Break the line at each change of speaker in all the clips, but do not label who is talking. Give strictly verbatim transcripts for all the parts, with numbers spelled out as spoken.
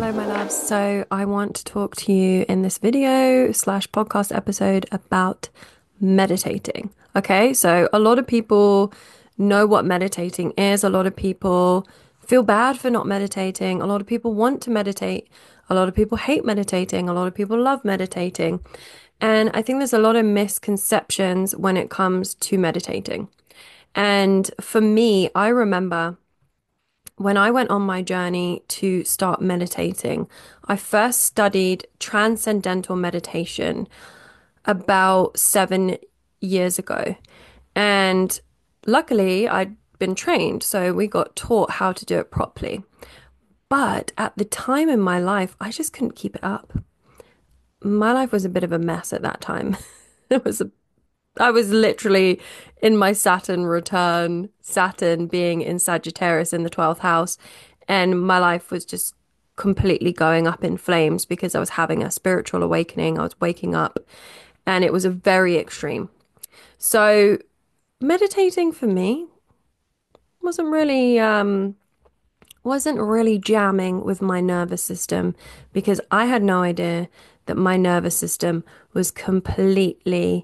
Hello, my loves. So, I want to talk to you in this video slash podcast episode about meditating. Okay, so a lot of people know what meditating is. A lot of people feel bad for not meditating. A lot of people want to meditate. A lot of people hate meditating. A lot of people love meditating. And I think there's a lot of misconceptions when it comes to meditating. And for me, I remember when I went on my journey to start meditating, I first studied transcendental meditation about seven years ago. And luckily, I'd been trained, so we got taught how to do it properly. But at the time in my life, I just couldn't keep it up. My life was a bit of a mess at that time. It was a I was literally in my Saturn return, Saturn being in Sagittarius in the twelfth house, and my life was just completely going up in flames because I was having a spiritual awakening. I was waking up, and it was a very extreme. So, meditating for me wasn't really um wasn't really jamming with my nervous system because I had no idea that my nervous system was completely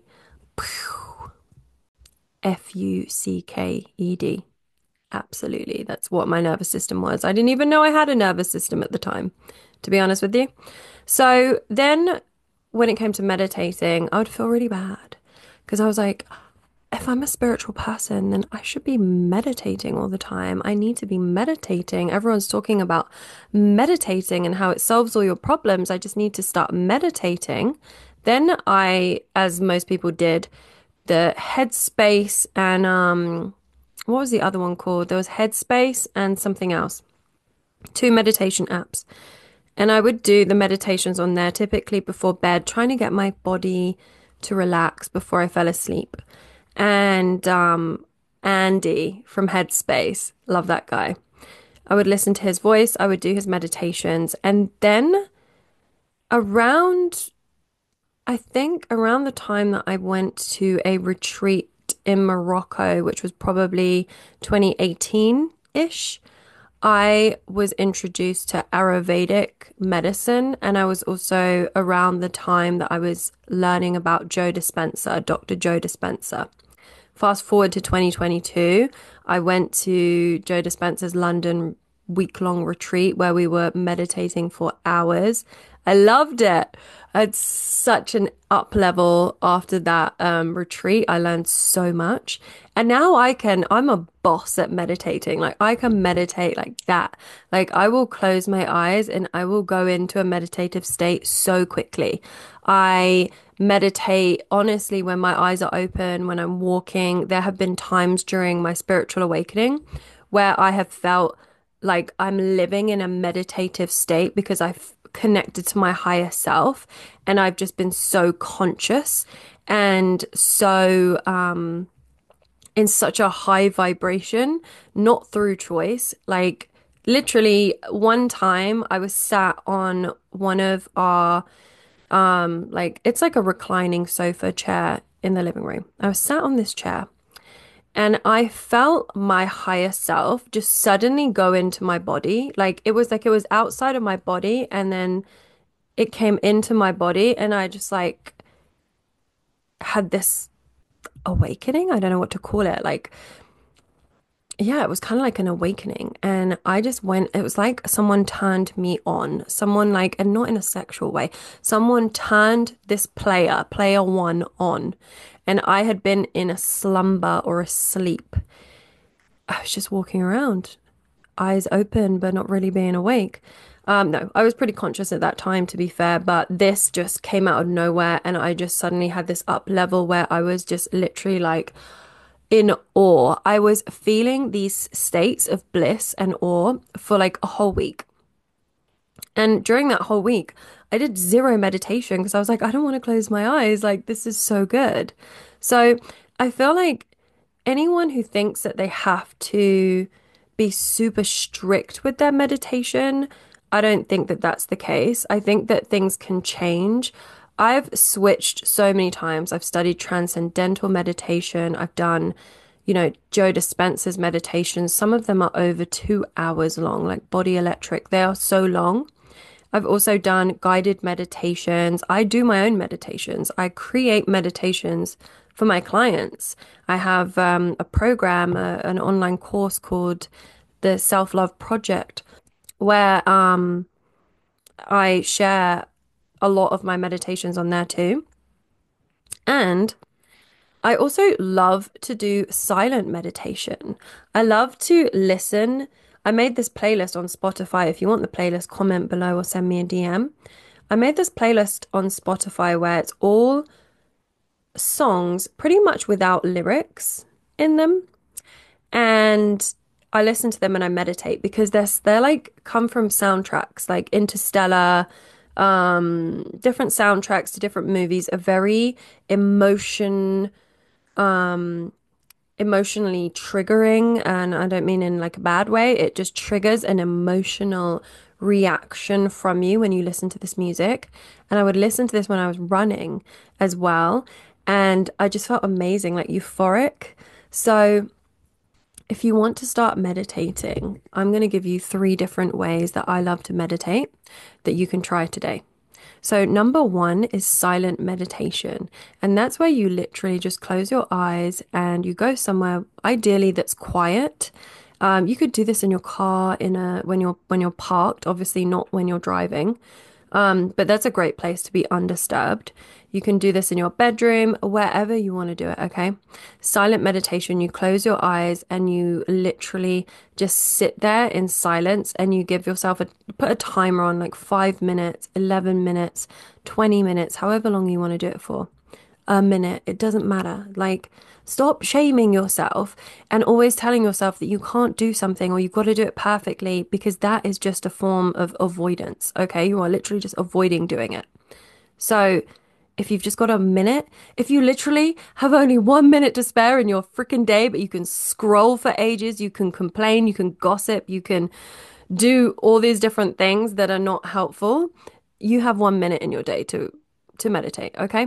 F U C K E D. Absolutely. That's what my nervous system was. I didn't even know I had a nervous system at the time, to be honest with you. So then when it came to meditating, I would feel really bad because I was like, if I'm a spiritual person, then I should be meditating all the time. I need to be meditating. Everyone's talking about meditating and how it solves all your problems. I just need to start meditating. Then I, as most people did, the Headspace and um what was the other one called? There was Headspace and something else. Two meditation apps. And I would do the meditations on there typically before bed, trying to get my body to relax before I fell asleep. And um Andy from Headspace, love that guy. I would listen to his voice, I would do his meditations, and then around I think around the time that I went to a retreat in Morocco, which was probably twenty eighteen-ish, I was introduced to Ayurvedic medicine. And I was also around the time that I was learning about Joe Dispenza, Doctor Joe Dispenza. Fast forward to twenty twenty-two, I went to Joe Dispenza's London week-long retreat where we were meditating for hours. I loved it. I had such an up level after that um, retreat. I learned so much. And now I can, I'm a boss at meditating. Like I can meditate like that. Like I will close my eyes and I will go into a meditative state so quickly. I meditate honestly when my eyes are open, when I'm walking. There have been times during my spiritual awakening where I have felt like I'm living in a meditative state because I've connected to my higher self and I've just been so conscious and so um in such a high vibration, not through choice. Like literally one time I was sat on one of our um like it's like a reclining sofa chair in the living room. I was sat on this chair and I felt my higher self just suddenly go into my body. Like it was like it was outside of my body and then it came into my body and I just like had this awakening. I don't know what to call it. Like, yeah, it was kind of like an awakening. And I just went, it was like someone turned me on. Someone like, and not in a sexual way, someone turned this player, player one on. And I had been in a slumber or a sleep. I was just walking around, eyes open, but not really being awake. Um, no, I was pretty conscious at that time, to be fair, but this just came out of nowhere. And I just suddenly had this up level where I was just literally like in awe. I was feeling these states of bliss and awe for like a whole week. And during that whole week, I did zero meditation because I was like, I don't want to close my eyes. Like, this is so good. So I feel like anyone who thinks that they have to be super strict with their meditation, I don't think that that's the case. I think that things can change. I've switched so many times. I've studied transcendental meditation. I've done, you know, Joe Dispenza's meditations. Some of them are over two hours long, like Body Electric. They are so long. I've also done guided meditations. I do my own meditations. I create meditations for my clients. I have um, a program, a, an online course called the Self-Love Project, where um, I share a lot of my meditations on there too. And I also love to do silent meditation. I love to listen. I made this playlist on Spotify. If you want the playlist, comment below or send me a D M. I made this playlist on Spotify where it's all songs pretty much without lyrics in them. And I listen to them and I meditate because they're they're like come from soundtracks like Interstellar, um, different soundtracks to different movies, a very emotion emotionally triggering, and I don't mean in like a bad way. It just triggers an emotional reaction from you when you listen to this music. And I would listen to this when I was running as well, and I just felt amazing, like euphoric. So if you want to start meditating, I'm going to give you three different ways that I love to meditate that you can try today. So, number one is silent meditation. And that's where you literally just close your eyes and you go somewhere, ideally that's quiet. Um, you could do this in your car, in a when you're when you're parked, obviously not when you're driving. Um, but that's a great place to be undisturbed. You can do this in your bedroom, wherever you want to do it, okay? Silent meditation, you close your eyes and you literally just sit there in silence and you give yourself a put a timer on like five minutes, eleven minutes, twenty minutes, however long you want to do it for. A minute, it doesn't matter. Like, stop shaming yourself and always telling yourself that you can't do something or you've got to do it perfectly because that is just a form of avoidance, okay? You are literally just avoiding doing it. So, if you've just got a minute, if you literally have only one minute to spare in your freaking day, but you can scroll for ages, you can complain, you can gossip, you can do all these different things that are not helpful, you have one minute in your day to to meditate, okay?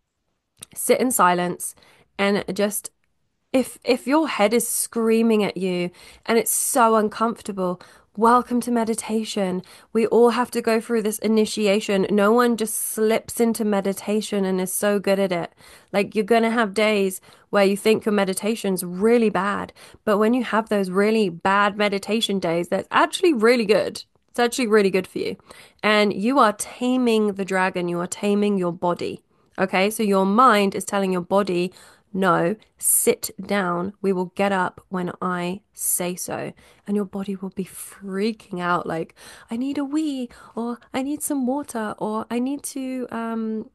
Sit in silence and just if if your head is screaming at you and it's so uncomfortable, welcome to meditation. We all have to go through this initiation. No one just slips into meditation and is so good at it. Like you're gonna have days where you think your meditation's really bad, but when you have those really bad meditation days, that's actually really good. It's actually really good for you. And you are taming the dragon, you are taming your body. Okay, so your mind is telling your body, no, sit down. We will get up when I say so. And your body will be freaking out like, I need a wee, or I need some water, or I need to um,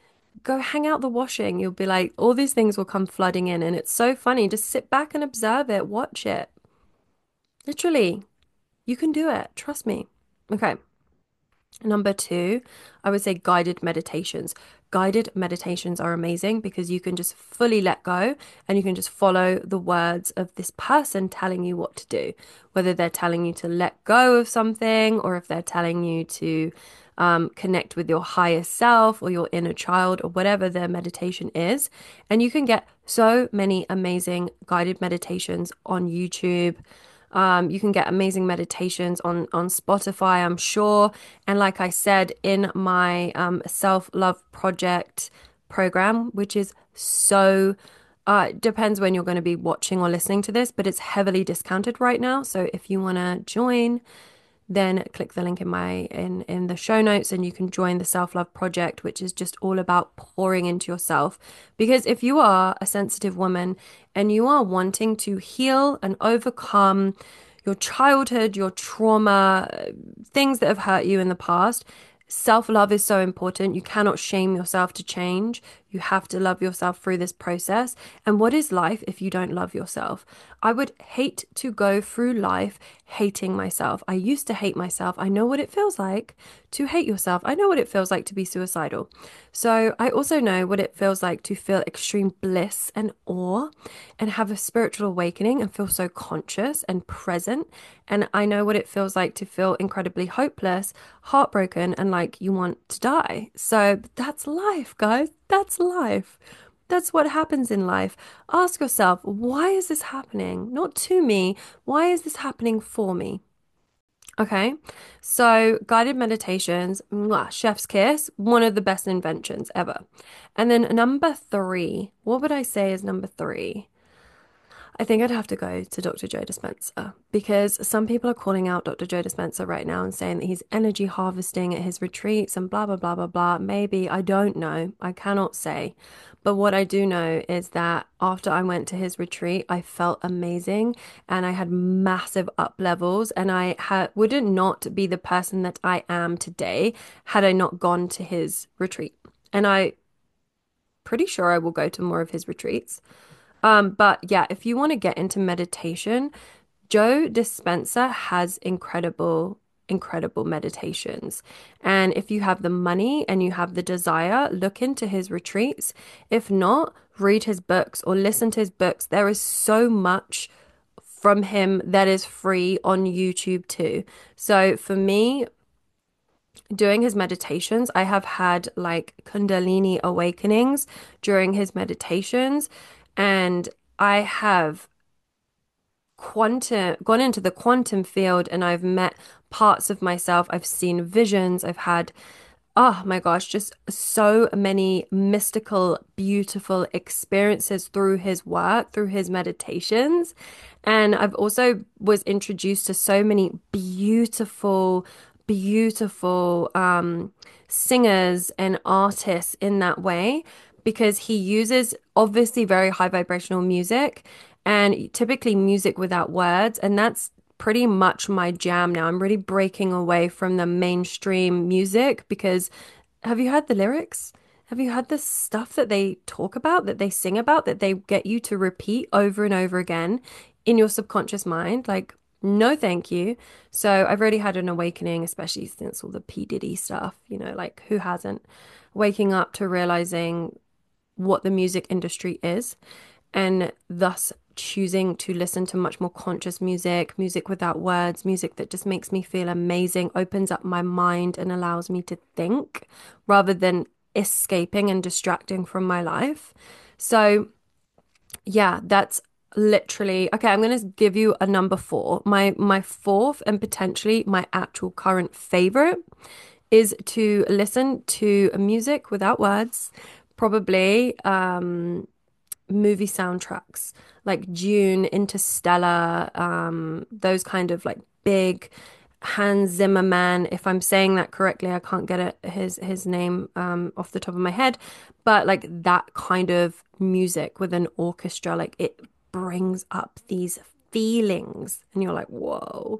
go hang out the washing. You'll be like, all these things will come flooding in. And it's so funny. Just sit back and observe it, watch it. Literally, you can do it. Trust me. Okay. Number two, I would say guided meditations. Guided meditations are amazing because you can just fully let go and you can just follow the words of this person telling you what to do. Whether they're telling you to let go of something or if they're telling you to um, connect with your higher self or your inner child or whatever their meditation is. And you can get so many amazing guided meditations on YouTube. Um, you can get amazing meditations on on Spotify, I'm sure. And like I said, in my um, self-love project program, which is so uh, it depends when you're going to be watching or listening to this, but it's heavily discounted right now. So if you want to join, then click the link in my in in the show notes and you can join the self-love project, which is just all about pouring into yourself. Because if you are a sensitive woman and you are wanting to heal and overcome your childhood, your trauma, things that have hurt you in the past, self-love is so important. You cannot shame yourself to change. You have to love yourself through this process. And what is life if you don't love yourself? I would hate to go through life hating myself. I used to hate myself. I know what it feels like to hate yourself. I know what it feels like to be suicidal. So I also know what it feels like to feel extreme bliss and awe and have a spiritual awakening and feel so conscious and present. And I know what it feels like to feel incredibly hopeless, heartbroken, and like you want to die. So that's life, guys. That's life. That's what happens in life. Ask yourself, why is this happening? Not to me. Why is this happening for me? Okay. So guided meditations, mwah, chef's kiss, one of the best inventions ever. And then number three, what would I say is number three? I think I'd have to go to doctor Joe Dispenza because some people are calling out doctor Joe Dispenza right now and saying that he's energy harvesting at his retreats and blah, blah, blah, blah, blah. Maybe, I don't know. I cannot say. But what I do know is that after I went to his retreat, I felt amazing and I had massive up levels and I had wouldn't not be the person that I am today had I not gone to his retreat. And I pretty sure I will go to more of his retreats. Um, but yeah, if you want to get into meditation, Joe Dispenza has incredible, incredible meditations. And if you have the money and you have the desire, look into his retreats. If not, read his books or listen to his books. There is so much from him that is free on YouTube too. So for me, doing his meditations, I have had like Kundalini awakenings during his meditations, and I have quantum gone into the quantum field and I've met parts of myself. I've seen visions. I've had, oh my gosh, just so many mystical, beautiful experiences through his work, through his meditations. And I've also was introduced to so many beautiful, beautiful um, singers and artists in that way because he uses obviously very high vibrational music and typically music without words. And that's pretty much my jam now. I'm really breaking away from the mainstream music because have you heard the lyrics? Have you heard the stuff that they talk about, that they sing about, that they get you to repeat over and over again in your subconscious mind? Like, no, thank you. So I've already had an awakening, especially since all the P. Diddy stuff, you know, like who hasn't? Waking up to realizing what the music industry is and thus choosing to listen to much more conscious music, music without words, music that just makes me feel amazing, opens up my mind and allows me to think rather than escaping and distracting from my life. So, yeah, that's literally okay. I'm going to give you a number four. My my fourth and potentially my actual current favorite is to listen to music without words, probably um movie soundtracks like Dune, Interstellar, um, those kind of like big Hans Zimmerman. If I'm saying that correctly, I can't get it, his his name um, off the top of my head, but like that kind of music with an orchestra, like it brings up these feelings, and you're like, whoa,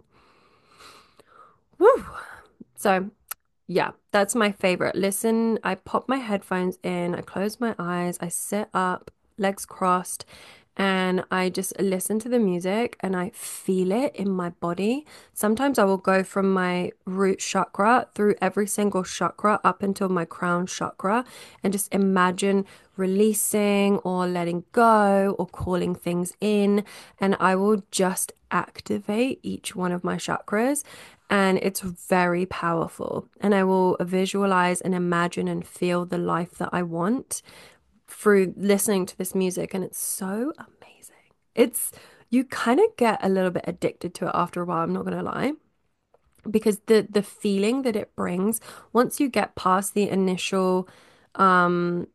woo. So yeah, that's my favorite. Listen, I pop my headphones in, I close my eyes, I sit up, legs crossed, and I just listen to the music and I feel it in my body. Sometimes I will go from my root chakra through every single chakra up until my crown chakra and just imagine releasing or letting go or calling things in. And I will just activate each one of my chakras and it's very powerful. And I will visualize and imagine and feel the life that I want through listening to this music. And it's so amazing. It's, you kind of get a little bit addicted to it after a while, I'm not gonna lie. Because the the feeling that it brings, once you get past the initial um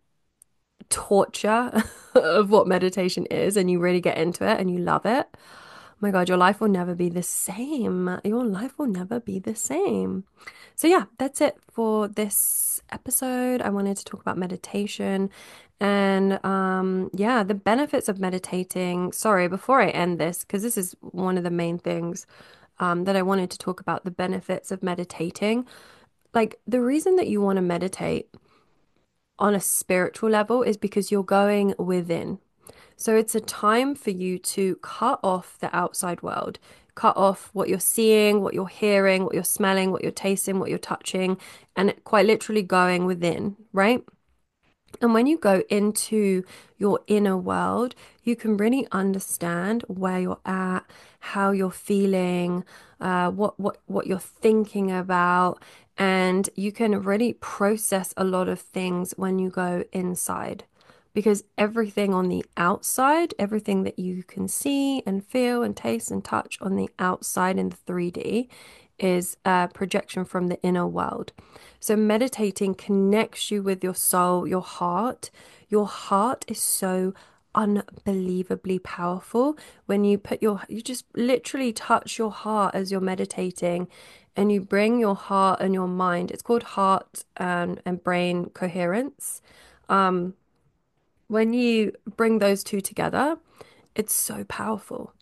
torture of what meditation is and you really get into it and you love it, oh my God, your life will never be the same. Your life will never be the same. So, yeah, that's it for this episode. I wanted to talk about meditation and, um, yeah, the benefits of meditating. Sorry, before I end this, because this is one of the main things, um, that I wanted to talk about the benefits of meditating. Like, the reason that you want to meditate on a spiritual level is because you're going within. So it's a time for you to cut off the outside world, cut off what you're seeing, what you're hearing, what you're smelling, what you're tasting, what you're touching, and quite literally going within, right? And when you go into your inner world, you can really understand where you're at, how you're feeling, uh, what what what you're thinking about, and you can really process a lot of things when you go inside. because everything on the outside, everything that you can see and feel and taste and touch on the outside in the three D is a projection from the inner world. So meditating connects you with your soul, your heart. Your heart is so unbelievably powerful when you put your, you just literally touch your heart as you're meditating and you bring your heart and your mind. It's called heart and, and brain coherence. Um, when you bring those two together, it's so powerful.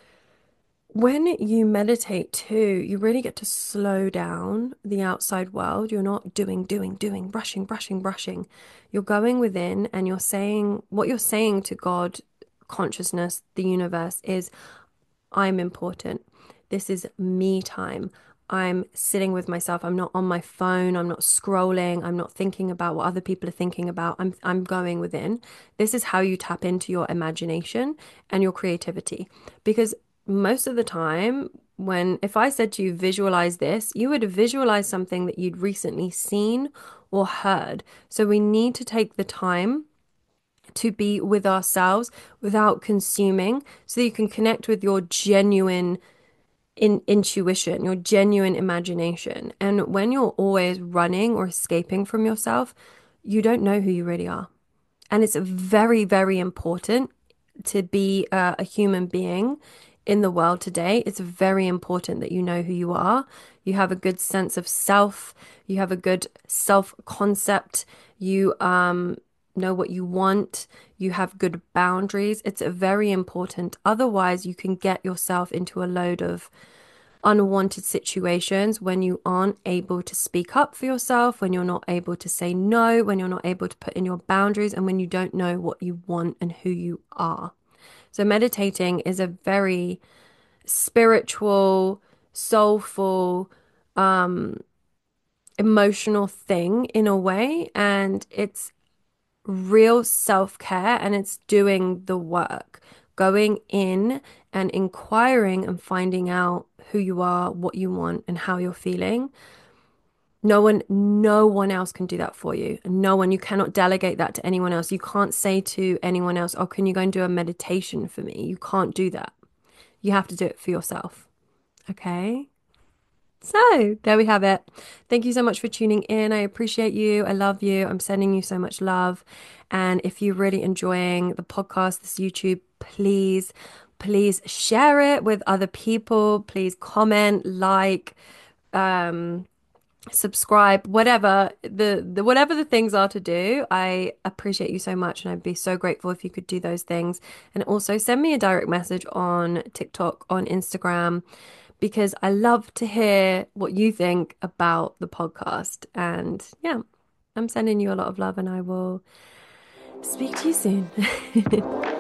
When you meditate too, you really get to slow down the outside world. You're not doing, doing, doing, brushing, brushing, brushing. You're going within and you're saying what you're saying to God, consciousness, the universe is, I'm important. This is me time. I'm sitting with myself. I'm not on my phone. I'm not scrolling. I'm not thinking about what other people are thinking about. I'm I'm going within. This is how you tap into your imagination and your creativity. Because most of the time, when if I said to you, visualize this, you would visualize something that you'd recently seen or heard. So we need to take the time to be with ourselves without consuming so that you can connect with your genuine in intuition, your genuine imagination. And when you're always running or escaping from yourself, you don't know who you really are. And it's very, very important to be a, a human being in the world today. It's very important that you know who you are. You have a good sense of self. You have a good self-concept. You um, know what you want. You have good boundaries. It's very important. Otherwise, you can get yourself into a load of unwanted situations when you aren't able to speak up for yourself, when you're not able to say no, when you're not able to put in your boundaries, and when you don't know what you want and who you are. So, meditating is a very spiritual, soulful, um, emotional thing in a way, and it's real self-care and it's doing the work, going in and inquiring and finding out who you are, what you want, and how you're feeling. No one, no one else can do that for you. No one, you cannot delegate that to anyone else. You can't say to anyone else, oh, can you go and do a meditation for me? You can't do that. You have to do it for yourself. Okay? So there we have it. Thank you so much for tuning in. I appreciate you. I love you. I'm sending you so much love. And if you're really enjoying the podcast, this YouTube, please, please share it with other people. Please comment, like, um, subscribe, whatever the, the whatever the things are to do. I appreciate you so much, and I'd be so grateful if you could do those things. And also send me a direct message on TikTok, on Instagram, because I love to hear what you think about the podcast. And yeah, I'm sending you a lot of love, and I will speak to you soon.